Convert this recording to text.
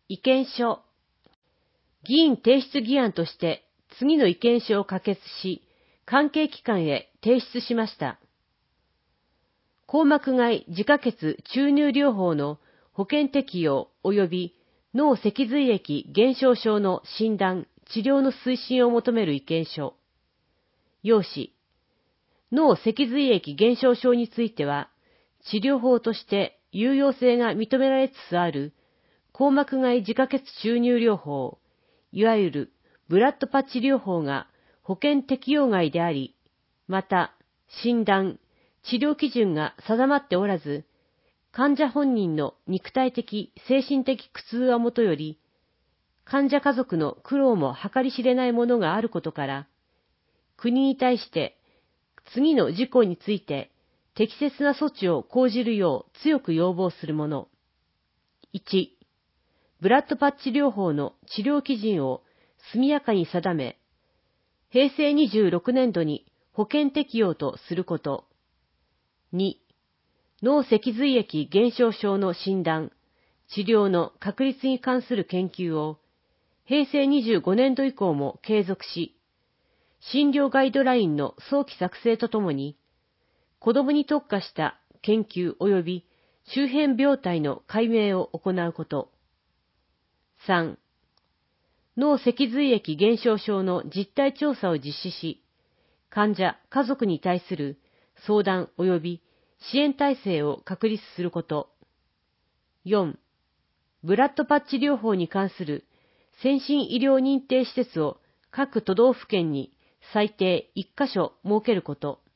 意見書。議員提出議案として次の意見書を可決し、関係機関へ提出しました。硬膜外自家血注入療法の保険適用及び脳脊髄液減少症の診断、治療の推進を求める意見書。要旨。脳脊髄液減少症については、治療法として有用性が認められつつある硬膜外自家血注入療法、いわゆるブラッドパッチ療法が保険適用外であり、また診断、治療基準が定まっておらず、患者本人の肉体的、精神的苦痛はもとより、患者家族の苦労も計り知れないものがあることから、国に対して次の事項について適切な措置を講じるよう強く要望するもの。1、ブラッドパッチ療法の治療基準を速やかに定め、平成26年度に保険適用とすること。2、脳脊髄液減少症の診断、治療の確立に関する研究を平成25年度以降も継続し、診療ガイドラインの早期作成とともに、子どもに特化した研究及び周辺病態の解明を行うこと。3、脳脊髄液減少症の実態調査を実施し、患者、家族に対する相談及び支援体制を確立すること。4、ブラッドパッチ療法に関する先進医療認定施設を各都道府県に最低1カ所設けること。